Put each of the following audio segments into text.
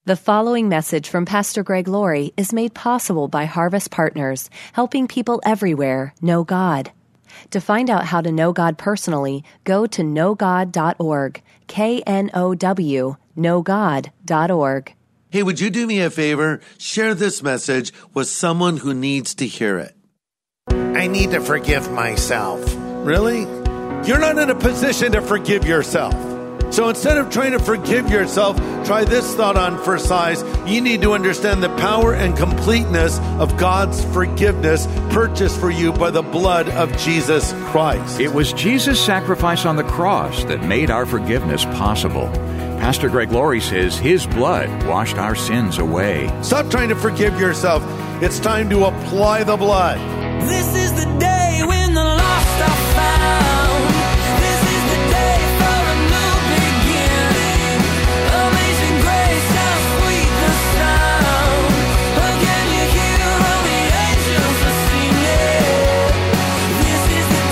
The following message from Pastor Greg Laurie is made possible by Harvest Partners, helping people everywhere know God. To find out how to know God personally, go to knowgod.org, K-N-O-W, knowgod.org. Hey, would you do me a favor? Share this message with someone who needs to hear it. I need to forgive myself. Really? You're not in a position to forgive yourself. So instead of trying to forgive yourself, try this thought on for size. You need to understand the power and completeness of God's forgiveness purchased for you by the blood of Jesus Christ. It was Jesus' sacrifice on the cross that made our forgiveness possible. Pastor Greg Laurie says his blood washed our sins away. Stop trying to forgive yourself. It's time to apply the blood. This is the day when the lost are found. This is the day for a new beginning. Amazing grace, how sweet the sound. Again you hear all the angels are singing. This is the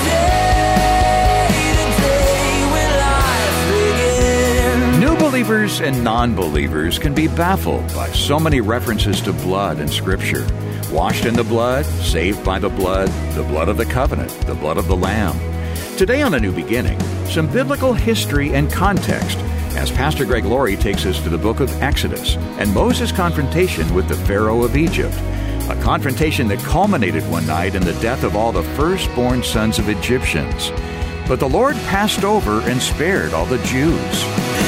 day when life begins. New believers and non-believers can be baffled by so many references to blood in Scripture. Washed in the blood, saved by the blood of the covenant, the blood of the Lamb. Today on A New Beginning, some biblical history and context as Pastor Greg Laurie takes us to the book of Exodus and Moses' confrontation with the Pharaoh of Egypt. A confrontation that culminated one night in the death of all the firstborn sons of Egyptians. But the Lord passed over and spared all the Jews.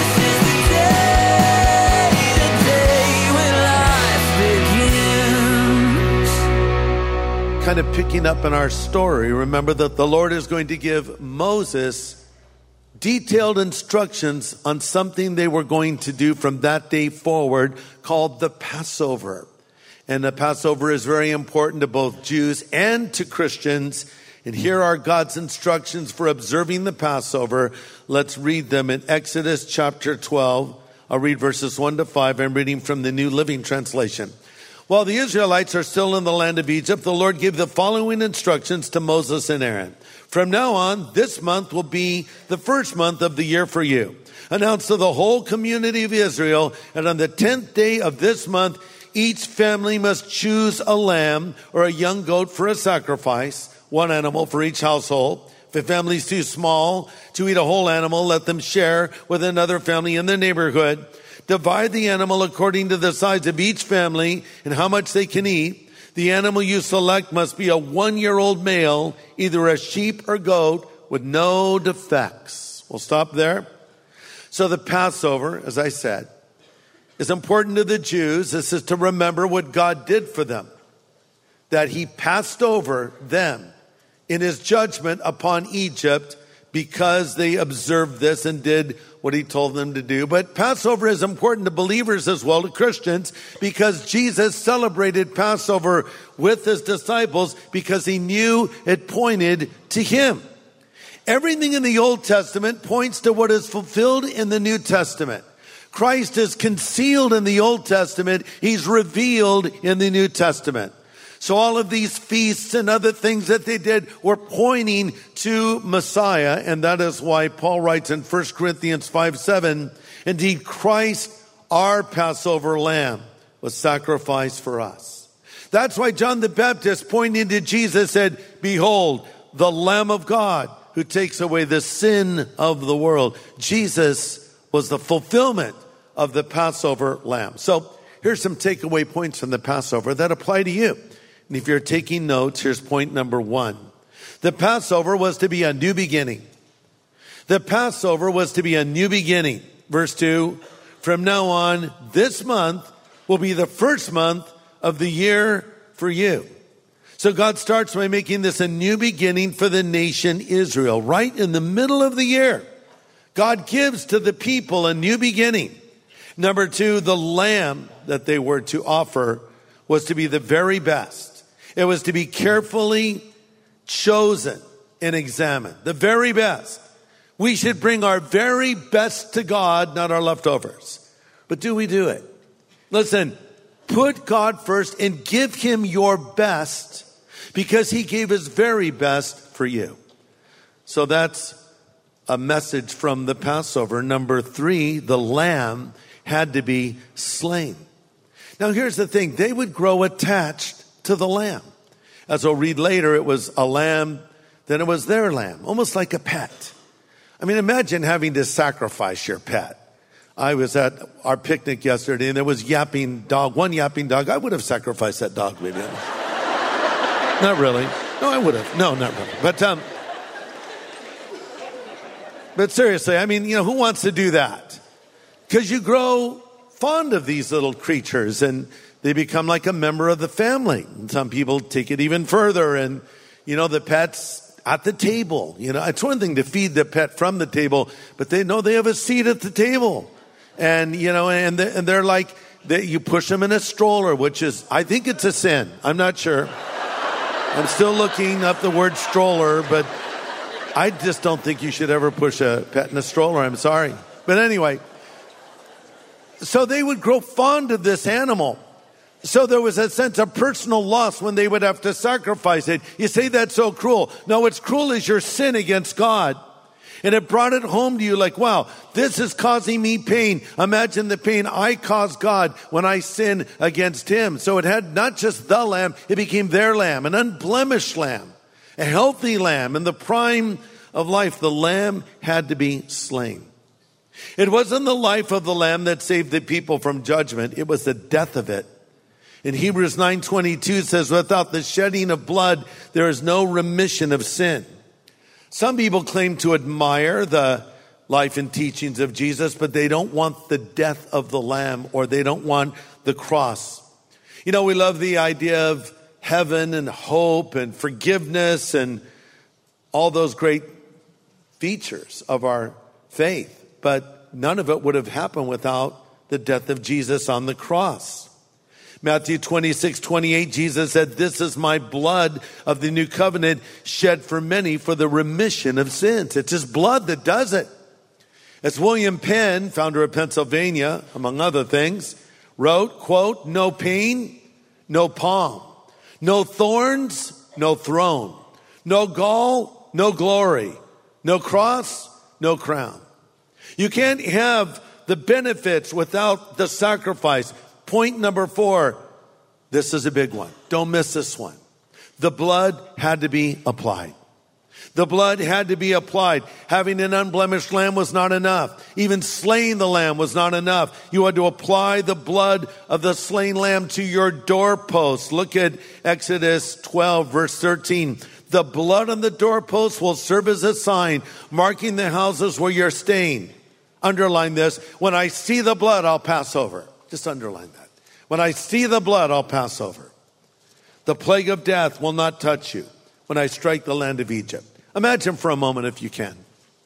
Kind of picking up in our story, remember that the Lord is going to give Moses detailed instructions on something they were going to do from that day forward called the Passover. And the Passover is very important to both Jews and to Christians. And here are God's instructions for observing the Passover. Let's read them in Exodus chapter 12. I'll read verses 1 to 5. I'm reading from the New Living Translation. While the Israelites are still in the land of Egypt, the Lord gave the following instructions to Moses and Aaron. From now on, this month will be the first month of the year for you. Announce to the whole community of Israel, and on the 10th day of this month, each family must choose a lamb or a young goat for a sacrifice, one animal for each household. If a family is too small to eat a whole animal, let them share with another family in their neighborhood. Divide the animal according to the size of each family and how much they can eat. The animal you select must be a 1-year-old male, either a sheep or goat, with no defects. We'll stop there. So the Passover, as I said, is important to the Jews. This is to remember what God did for them, that he passed over them in his judgment upon Egypt because they observed this and did what he told them to do. But Passover is important to believers as well, to Christians, because Jesus celebrated Passover with his disciples because he knew it pointed to him. Everything in the Old Testament points to what is fulfilled in the New Testament. Christ is concealed in the Old Testament. He's revealed in the New Testament. So all of these feasts and other things that they did were pointing to Messiah. And that is why Paul writes in 1 Corinthians 5:7, indeed, Christ, our Passover lamb, was sacrificed for us. That's why John the Baptist, pointing to Jesus, said, behold, the Lamb of God who takes away the sin of the world. Jesus was the fulfillment of the Passover lamb. So here's some takeaway points from the Passover that apply to you. And if you're taking notes, here's point number 1. The Passover was to be a new beginning. The Passover was to be a new beginning. Verse 2, from now on, this month will be the first month of the year for you. So God starts by making this a new beginning for the nation Israel. Right in the middle of the year, God gives to the people a new beginning. Number 2, the lamb that they were to offer was to be the very best. It was to be carefully chosen and examined. The very best. We should bring our very best to God, not our leftovers. But do we do it? Listen, put God first and give him your best because he gave his very best for you. So that's a message from the Passover. Number 3, the lamb had to be slain. Now here's the thing. They would grow attached to the lamb. As we'll read later, it was a lamb, then it was their lamb, almost like a pet. I mean, imagine having to sacrifice your pet. I was at our picnic yesterday and there was one yapping dog. I would have sacrificed that dog, maybe. Not really. No, I would have. No, not really. But seriously, I mean, who wants to do that? Because you grow fond of these little creatures and they become like a member of the family. And some people take it even further and, the pet's at the table. It's one thing to feed the pet from the table, but they know they have a seat at the table. And, and they're like, you push them in a stroller, which is, I think it's a sin. I'm not sure. I'm still looking up the word stroller, but I just don't think you should ever push a pet in a stroller. I'm sorry. But anyway, so they would grow fond of this animal. So there was a sense of personal loss when they would have to sacrifice it. You say that's so cruel. No, what's cruel is your sin against God. And it brought it home to you like, wow, this is causing me pain. Imagine the pain I caused God when I sin against him. So it had not just the lamb, it became their lamb, an unblemished lamb, a healthy lamb. In the prime of life, the lamb had to be slain. It wasn't the life of the lamb that saved the people from judgment. It was the death of it. In Hebrews 9:22 says, without the shedding of blood, there is no remission of sin. Some people claim to admire the life and teachings of Jesus, but they don't want the death of the lamb, or they don't want the cross. We love the idea of heaven and hope and forgiveness and all those great features of our faith, but none of it would have happened without the death of Jesus on the cross. Matthew 26:28, Jesus said, this is my blood of the new covenant shed for many for the remission of sins. It's his blood that does it. As William Penn, founder of Pennsylvania, among other things, wrote, quote, no pain, no palm, no thorns, no throne, no gall, no glory, no cross, no crown. You can't have the benefits without the sacrifice. Point number 4, this is a big one. Don't miss this one. The blood had to be applied. The blood had to be applied. Having an unblemished lamb was not enough. Even slaying the lamb was not enough. You had to apply the blood of the slain lamb to your doorpost. Look at Exodus 12, verse 13. The blood on the doorpost will serve as a sign, marking the houses where you're staying. Underline this. When I see the blood, I'll pass over. Just underline that. When I see the blood, I'll pass over. The plague of death will not touch you when I strike the land of Egypt. Imagine for a moment, if you can,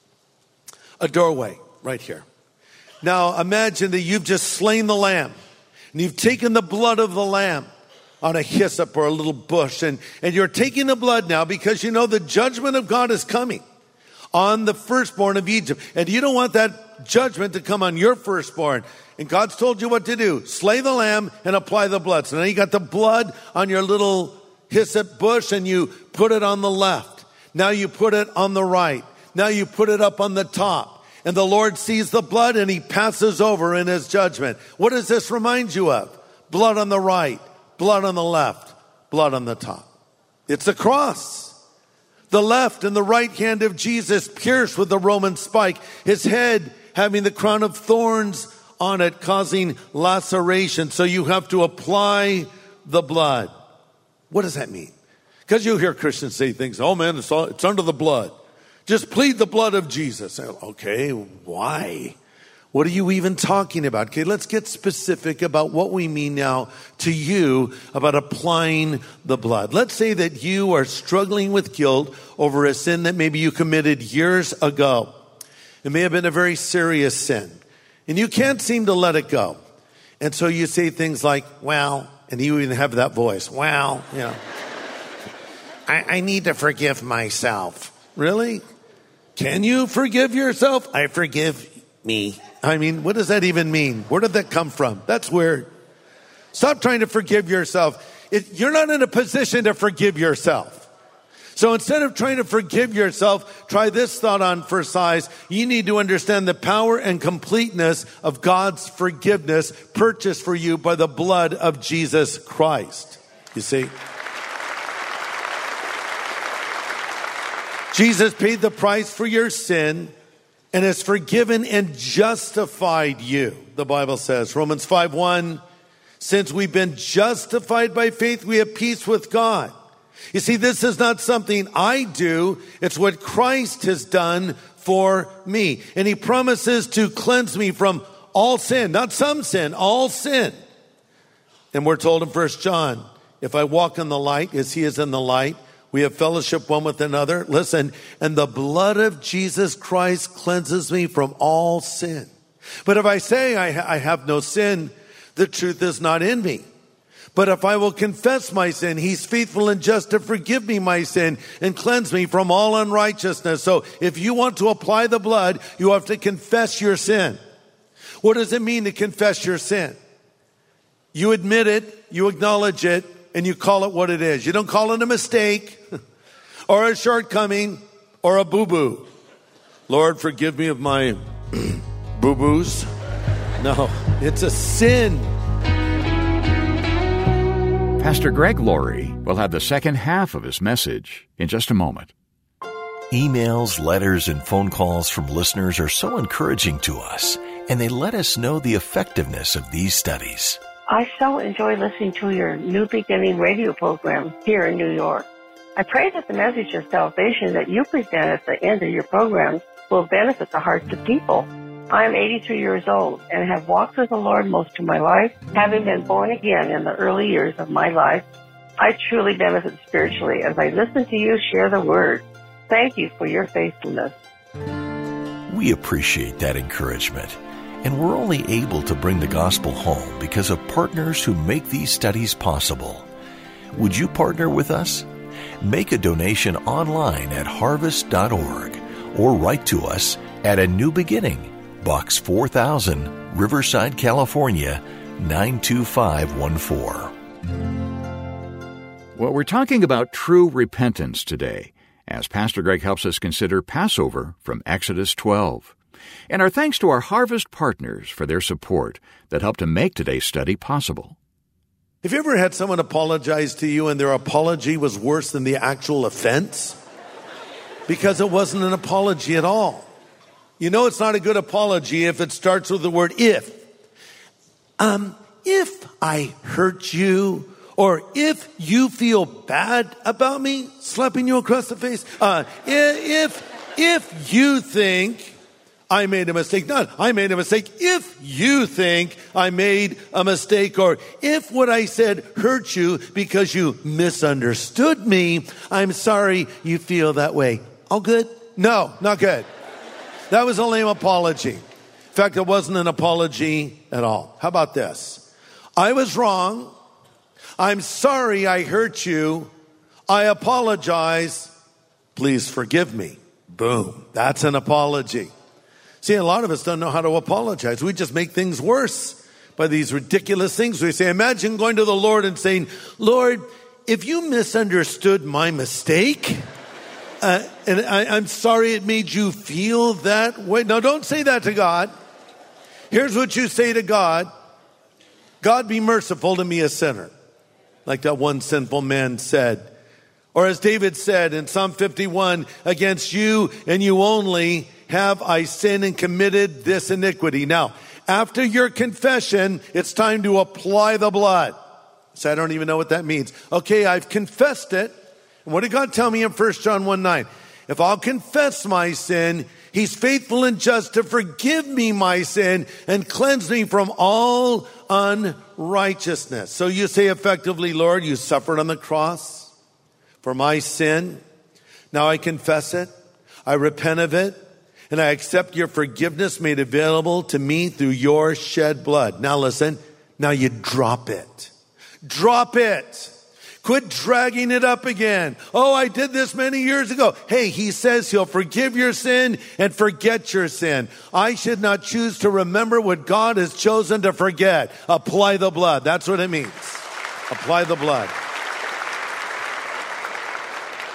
a doorway right here. Now imagine that you've just slain the lamb and you've taken the blood of the lamb on a hyssop or a little bush, and you're taking the blood now because you know the judgment of God is coming on the firstborn of Egypt. And you don't want that judgment to come on your firstborn. And God's told you what to do. Slay the lamb and apply the blood. So now you got the blood on your little hyssop bush and you put it on the left. Now you put it on the right. Now you put it up on the top. And the Lord sees the blood and he passes over in his judgment. What does this remind you of? Blood on the right, blood on the left, blood on the top. It's a cross. The left and the right hand of Jesus pierced with the Roman spike. His head having the crown of thorns on it, causing laceration. So you have to apply the blood. What does that mean? Because you hear Christians say things, oh man, it's under the blood. Just plead the blood of Jesus. Okay, why? What are you even talking about? Okay, let's get specific about what we mean now to you about applying the blood. Let's say that you are struggling with guilt over a sin that maybe you committed years ago. It may have been a very serious sin. And you can't seem to let it go. And so you say things like, well, and you even have that voice, well, you know, I need to forgive myself. Really? Can you forgive yourself? I forgive me. I mean, what does that even mean? Where did that come from? That's weird. Stop trying to forgive yourself. You're not in a position to forgive yourself. So instead of trying to forgive yourself, try this thought on for size. You need to understand the power and completeness of God's forgiveness purchased for you by the blood of Jesus Christ. You see? Jesus paid the price for your sin and has forgiven and justified you. The Bible says, Romans 5:1, since we've been justified by faith, we have peace with God. You see, this is not something I do. It's what Christ has done for me. And he promises to cleanse me from all sin, not some sin, all sin. And we're told in 1 John, if I walk in the light as he is in the light, we have fellowship one with another. Listen, and the blood of Jesus Christ cleanses me from all sin. But if I say I have no sin, the truth is not in me. But if I will confess my sin, he's faithful and just to forgive me my sin and cleanse me from all unrighteousness. So if you want to apply the blood, you have to confess your sin. What does it mean to confess your sin? You admit it, you acknowledge it, and you call it what it is. You don't call it a mistake or a shortcoming or a boo-boo. Lord, forgive me of my boo-boos. No, it's a sin. Pastor Greg Laurie will have the second half of his message in just a moment. Emails, letters, and phone calls from listeners are so encouraging to us, and they let us know the effectiveness of these studies. I so enjoy listening to your New Beginning radio program here in New York. I pray that the message of salvation that you present at the end of your program will benefit the hearts of people. I am 83 years old and have walked with the Lord most of my life. Having been born again in the early years of my life, I truly benefit spiritually as I listen to you share the word. Thank you for your faithfulness. We appreciate that encouragement, and we're only able to bring the gospel home because of partners who make these studies possible. Would you partner with us? Make a donation online at harvest.org or write to us at A New Beginning, Box 4000, Riverside, California, 92514. Well, we're talking about true repentance today, as Pastor Greg helps us consider Passover from Exodus 12. And our thanks to our Harvest partners for their support that helped to make today's study possible. Have you ever had someone apologize to you and their apology was worse than the actual offense? Because it wasn't an apology at all. You know it's not a good apology if it starts with the word if. If I hurt you, or if you feel bad about me slapping you across the face, if you think I made a mistake, not I made a mistake, if you think I made a mistake, or if what I said hurt you because you misunderstood me, I'm sorry you feel that way. All good? No, not good. That was a lame apology. In fact, it wasn't an apology at all. How about this? I was wrong. I'm sorry I hurt you. I apologize. Please forgive me. Boom. That's an apology. See, a lot of us don't know how to apologize. We just make things worse by these ridiculous things. We say, imagine going to the Lord and saying, Lord, if you misunderstood my mistake, and I'm sorry it made you feel that way. No, don't say that to God. Here's what you say to God. God, be merciful to me, a sinner. Like that one sinful man said. Or as David said in Psalm 51, against you and you only have I sinned and committed this iniquity. Now, after your confession, it's time to apply the blood. So I don't even know what that means. Okay, I've confessed it. And what did God tell me in 1 John 1:9? If I'll confess my sin, he's faithful and just to forgive me my sin and cleanse me from all unrighteousness. So you say effectively, Lord, you suffered on the cross for my sin. Now I confess it. I repent of it. And I accept your forgiveness made available to me through your shed blood. Now listen. Now you drop it. Drop it. Quit dragging it up again. Oh, I did this many years ago. Hey, he says he'll forgive your sin and forget your sin. I should not choose to remember what God has chosen to forget. Apply the blood. That's what it means. Apply the blood.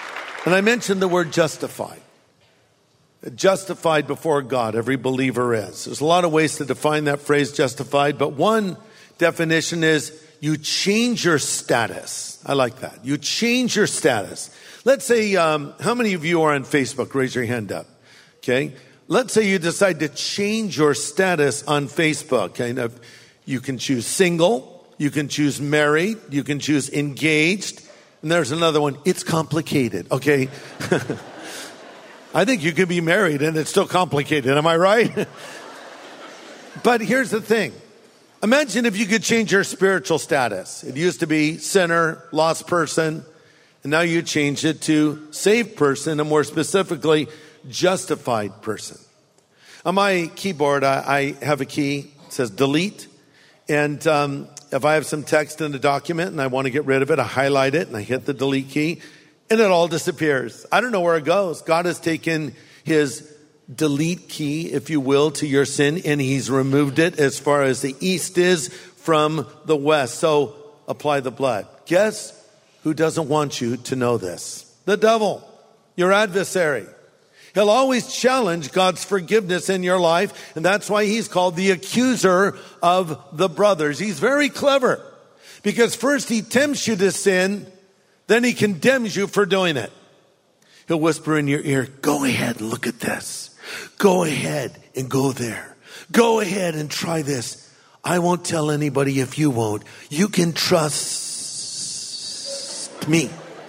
And I mentioned the word justified. Justified before God, every believer is. There's a lot of ways to define that phrase justified, but one definition is you change your status. I like that. You change your status. Let's say, how many of you are on Facebook? Raise your hand up. Okay. Let's say you decide to change your status on Facebook. Okay. Now, you can choose single. You can choose married. You can choose engaged. And there's another one. It's complicated. Okay. I think you could be married and it's still complicated. Am I right? But here's the thing. Imagine if you could change your spiritual status. It used to be sinner, lost person, and now you changed it to saved person, and more specifically, justified person. On my keyboard, I have a key. It says delete. And if I have some text in a document and I want to get rid of it, I highlight it and I hit the delete key. And it all disappears. I don't know where it goes. God has taken his delete key, if you will, to your sin, and he's removed it as far as the east is from the west. So apply the blood. Guess who doesn't want you to know this? The devil, your adversary. He'll always challenge God's forgiveness in your life, and that's why he's called the accuser of the brothers. He's very clever, because first he tempts you to sin, then he condemns you for doing it. He'll whisper in your ear, go ahead, look at this. Go ahead and go there. Go ahead and try this. I won't tell anybody if you won't. You can trust me.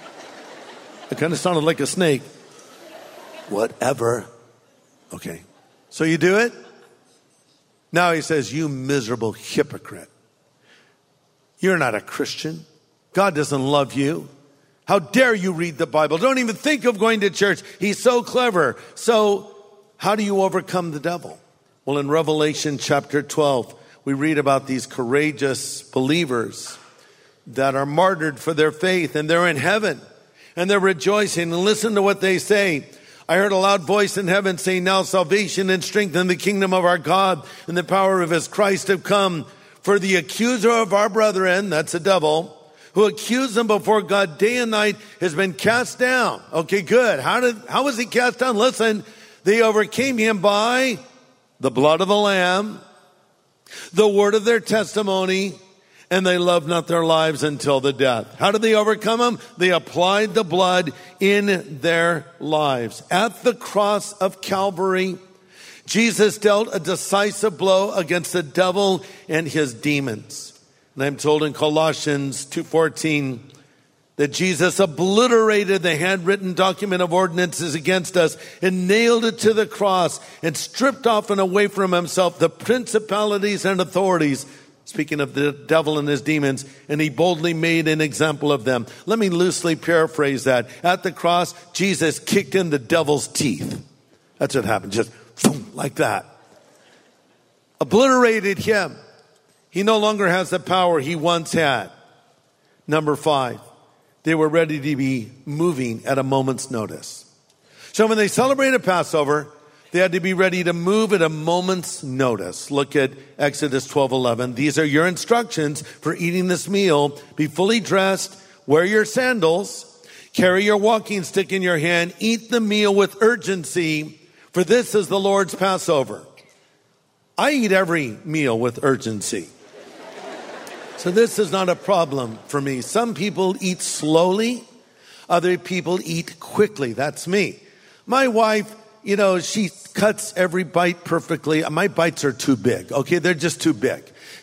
It kind of sounded like a snake. Whatever. Okay. So you do it? Now he says, you miserable hypocrite. You're not a Christian. God doesn't love you. How dare you read the Bible? Don't even think of going to church. He's so clever. So how do you overcome the devil? Well, in Revelation chapter 12, we read about these courageous believers that are martyred for their faith, and they're in heaven and they're rejoicing. And listen to what they say. I heard a loud voice in heaven saying, now salvation and strength in the kingdom of our God and the power of his Christ have come. For the accuser of our brethren, that's the devil, who accused them before God day and night, has been cast down. Okay, good. How was he cast down? Listen, they overcame him by the blood of the Lamb, the word of their testimony, and they loved not their lives until the death. How did they overcome him? They applied the blood in their lives. At the cross of Calvary, Jesus dealt a decisive blow against the devil and his demons. And I'm told in Colossians 2:14 that Jesus obliterated the handwritten document of ordinances against us and nailed it to the cross and stripped off and away from himself the principalities and authorities, speaking of the devil and his demons, and he boldly made an example of them. Let me loosely paraphrase that. At the cross, Jesus kicked in the devil's teeth. That's what happened, just boom, like that. Obliterated him. He no longer has the power he once had. Number 5, they were ready to be moving at a moment's notice. So when they celebrated Passover, they had to be ready to move at a moment's notice. Look at Exodus 12:11. These are your instructions for eating this meal. Be fully dressed, wear your sandals, carry your walking stick in your hand, eat the meal with urgency, for this is the Lord's Passover. I eat every meal with urgency. So this is not a problem for me. Some people eat slowly. Other people eat quickly. That's me. My wife, she cuts every bite perfectly. My bites are too big. Okay, they're just too big.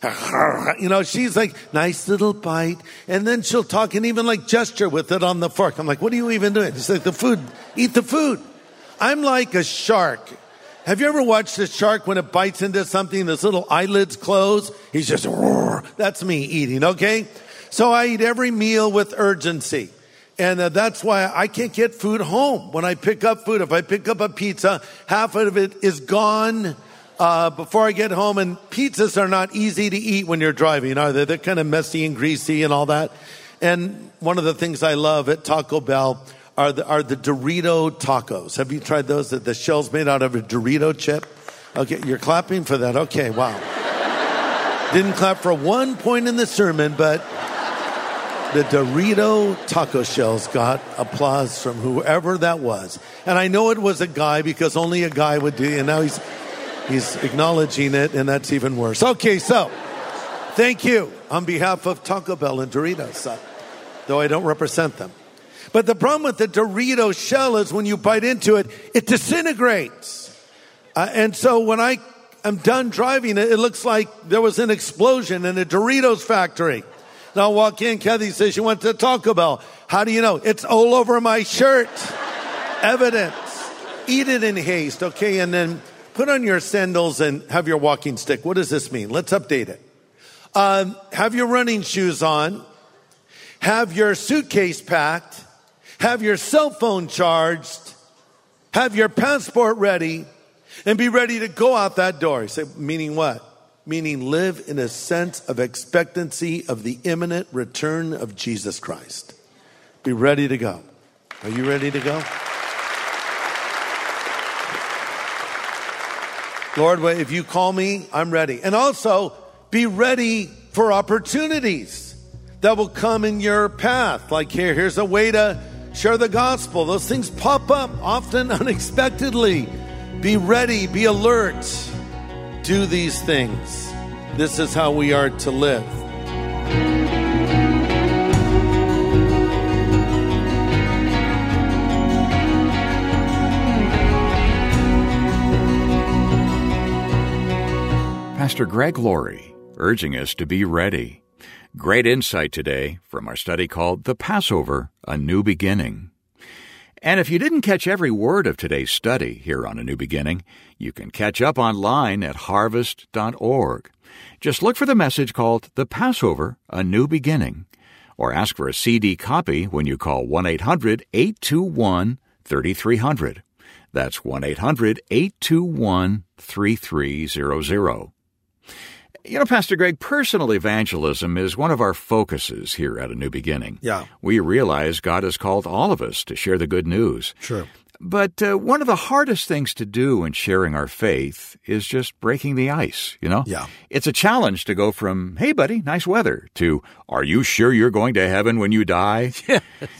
She's like, nice little bite. And then she'll talk and even like gesture with it on the fork. I'm like, what are you even doing? She's like, the food, eat the food. I'm like a shark. Have you ever watched a shark when it bites into something, those little eyelids close? He's just, roar. That's me eating, okay? So I eat every meal with urgency. And that's why I can't get food home. When I pick up food, if I pick up a pizza, half of it is gone before I get home. And pizzas are not easy to eat when you're driving, are they? They're kind of messy and greasy and all that. And one of the things I love at Taco Bell are the Dorito tacos. Have you tried those? The shell's made out of a Dorito chip. Okay, you're clapping for that. Okay, wow. Didn't clap for one point in the sermon, but The Dorito taco shells got applause from whoever that was. And I know it was a guy because only a guy would do it. And now he's acknowledging it, and that's even worse. Okay, so thank you on behalf of Taco Bell and Doritos, though I don't represent them. But the problem with the Dorito shell is when you bite into it, it disintegrates. And so when I am done driving it, it looks like there was an explosion in a Doritos factory. Now I walk in, Kathy says, you went to Taco Bell. How do you know? It's all over my shirt. Evidence. Eat it in haste, okay? And then put on your sandals and have your walking stick. What does this mean? Let's update it. Have your running shoes on. Have your suitcase packed. Have your cell phone charged. Have your passport ready. And be ready to go out that door. You say, meaning what? Meaning live in a sense of expectancy of the imminent return of Jesus Christ. Be ready to go. Are you ready to go? Lord, if you call me, I'm ready. And also, be ready for opportunities that will come in your path. Like here's a way to share the gospel. Those things pop up often unexpectedly. Be ready, be alert. Do these things. This is how we are to live. Pastor Greg Laurie, urging us to be ready. Great insight today from our study called The Passover, A New Beginning. And if you didn't catch every word of today's study here on A New Beginning, you can catch up online at harvest.org. Just look for the message called The Passover, A New Beginning, or ask for a CD copy when you call 1-800-821-3300. That's 1-800-821-3300. You know, Pastor Greg, personal evangelism is one of our focuses here at A New Beginning. Yeah. We realize God has called all of us to share the good news. Sure. But one of the hardest things to do in sharing our faith is just breaking the ice, you know? Yeah. It's a challenge to go from, hey, buddy, nice weather, to, are you sure you're going to heaven when you die? Yes.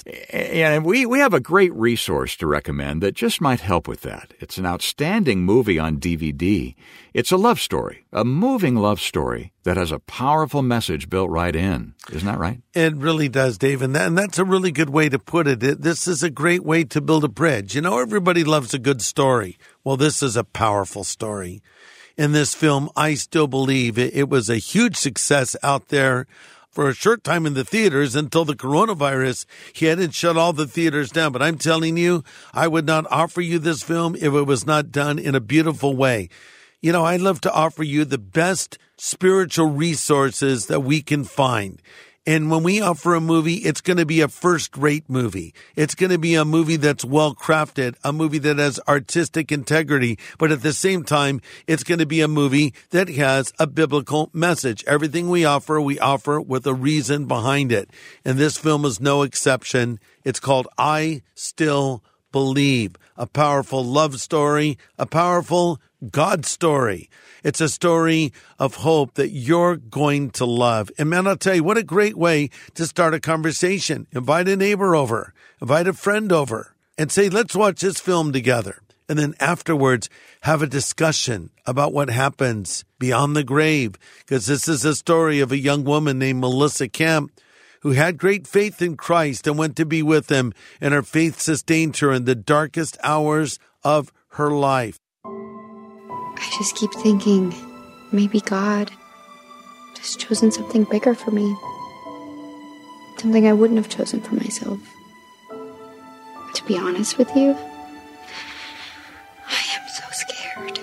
And we have a great resource to recommend that just might help with that. It's an outstanding movie on DVD. It's a love story, a moving love story that has a powerful message built right in. Isn't that right? It really does, Dave. And that's a really good way to put it. This is a great way to build a bridge. You know, everybody loves a good story. Well, this is a powerful story. In this film, I still believe it was a huge success out there for a short time in the theaters until the coronavirus hit and shut all the theaters down. But I'm telling you, I would not offer you this film if it was not done in a beautiful way. You know, I'd love to offer you the best spiritual resources that we can find. And when we offer a movie, it's going to be a first-rate movie. It's going to be a movie that's well-crafted, a movie that has artistic integrity, but at the same time, it's going to be a movie that has a biblical message. Everything we offer with a reason behind it. And this film is no exception. It's called I Still Believe, a powerful love story, a powerful God story. It's a story of hope that you're going to love. And man, I'll tell you, what a great way to start a conversation. Invite a neighbor over, invite a friend over, and say, let's watch this film together. And then afterwards, have a discussion about what happens beyond the grave. Because this is a story of a young woman named Melissa Kemp who had great faith in Christ and went to be with him. And her faith sustained her in the darkest hours of her life. I just keep thinking, maybe God has chosen something bigger for me. Something I wouldn't have chosen for myself. To be honest with you, I am so scared.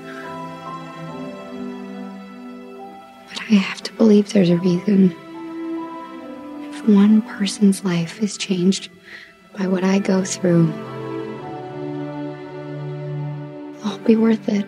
But I have to believe there's a reason. If one person's life is changed by what I go through, it'll be worth it.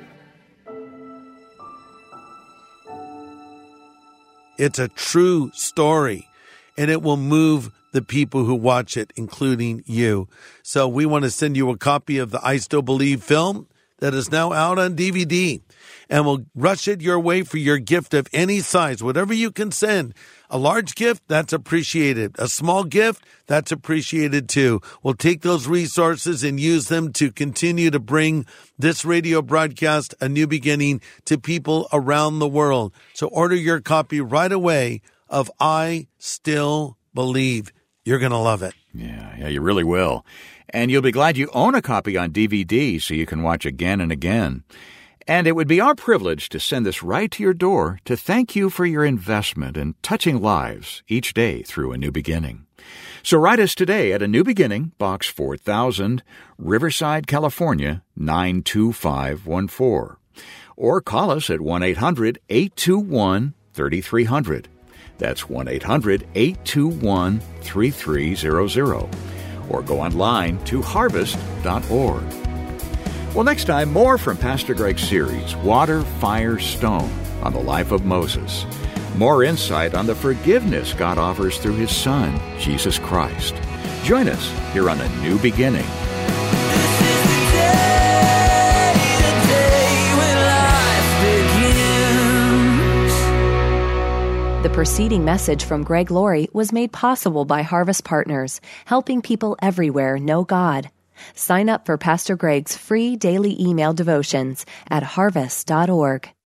It's a true story, and it will move the people who watch it, including you. So we want to send you a copy of the I Still Believe film. that is now out on DVD, and we'll rush it your way for your gift of any size, whatever you can send. A large gift, that's appreciated. A small gift, that's appreciated too. We'll take those resources and use them to continue to bring this radio broadcast, A New Beginning, to people around the world. So order your copy right away of I Still Believe. You're going to love it. Yeah, you really will. And you'll be glad you own a copy on DVD so you can watch again and again. And it would be our privilege to send this right to your door to thank you for your investment in touching lives each day through A New Beginning. So write us today at A New Beginning, Box 4000, Riverside, California, 92514. Or call us at 1-800-821-3300. That's 1-800-821-3300. Or go online to harvest.org. Well, next time, more from Pastor Greg's series, Water, Fire, Stone, on the life of Moses. More insight on the forgiveness God offers through His Son, Jesus Christ. Join us here on A New Beginning. The preceding message from Greg Laurie was made possible by Harvest Partners, helping people everywhere know God. Sign up for Pastor Greg's free daily email devotions at harvest.org.